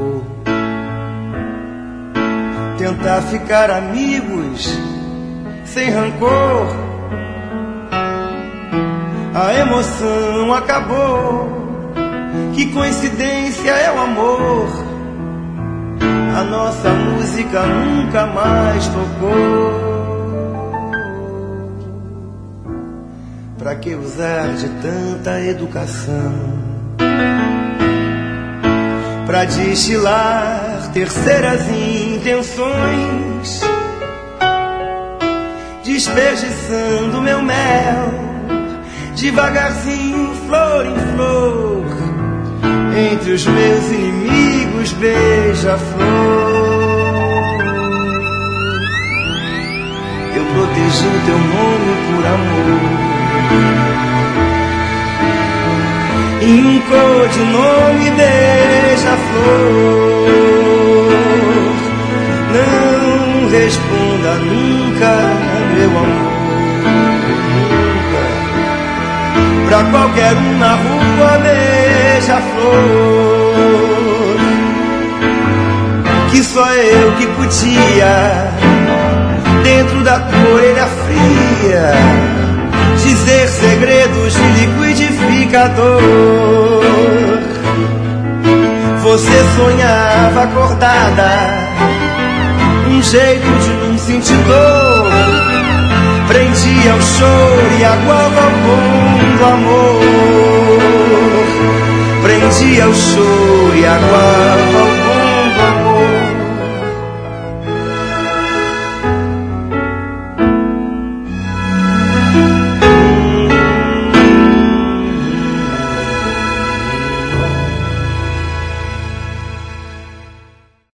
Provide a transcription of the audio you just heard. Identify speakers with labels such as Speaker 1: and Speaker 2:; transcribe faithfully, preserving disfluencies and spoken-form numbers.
Speaker 1: tocou. Tentar ficar amigos sem rancor. A emoção acabou. Que coincidência é o amor. A nossa música nunca mais tocou. Pra que usar de tanta educação? Pra destilar terceiras intenções, desperdiçando meu mel, devagarzinho, flor em flor, entre os meus inimigos, beija-flor. Eu protegi o teu nome por amor, em um codinome beija-flor. Não responda nunca, meu amor, nunca. Pra qualquer um na rua, beija-flor, que só eu que podia, dentro da tua orelha fria, dizer segredos de liquidificador. Você sonhava acordada, um jeito de não sentir dor, prendia o choro e aguava o bom do amor. Prendia o choro e aguava o